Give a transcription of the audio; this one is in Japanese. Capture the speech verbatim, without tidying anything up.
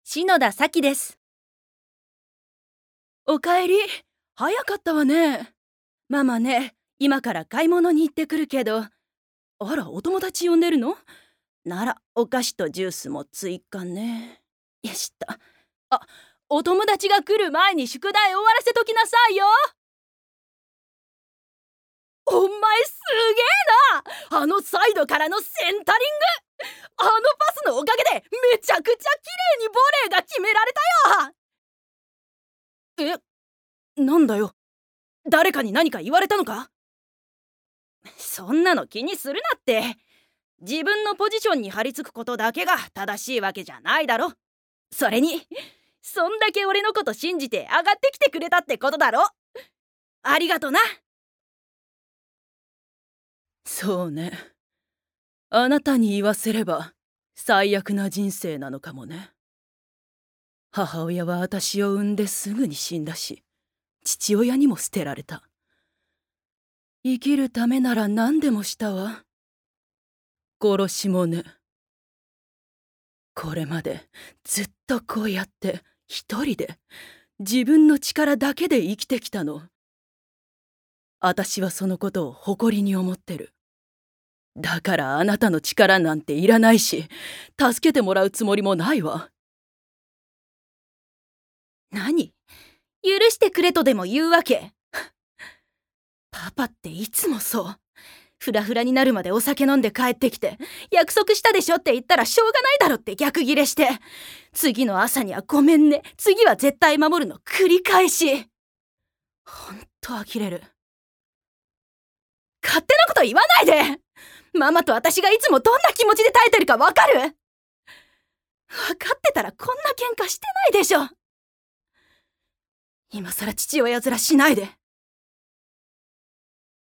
篠田咲です。 おかえり。早かったわね。ママね、今から買い物に行ってくるけど。あら、お友達呼んでるの？なら、お菓子とジュースも追加ね。よしっと。あ、お友達が来る前に宿題終わらせときなさいよ。お前すげえな。あのサイドからのセンタリング、あのパスのおかげでめちゃくちゃ綺麗にボレーが決められたよ。え、なんだよ。誰かに何か言われたのか？そんなの気にするなって。自分のポジションに張り付くことだけが正しいわけじゃないだろ。それにそんだけ俺のこと信じて上がってきてくれたってことだろ。ありがとな。そうね。あなたに言わせれば最悪な人生なのかもね。母親は私を産んですぐに死んだし、父親にも捨てられた。生きるためなら何でもしたわ。殺しもね。これまでずっとこうやって一人で自分の力だけで生きてきたの。私はそのことを誇りに思ってる。だからあなたの力なんていらないし、助けてもらうつもりもないわ。何？許してくれとでも言うわけ？パパっていつもそう。フラフラになるまでお酒飲んで帰ってきて、約束したでしょって言ったらしょうがないだろって逆ギレして、次の朝にはごめんね、次は絶対守るの繰り返し。ほんと呆れる。勝手なこと言わないで。ママと私がいつもどんな気持ちで耐えてるかわかる？分かってたらこんな喧嘩してないでしょ。今さら父親面しないで。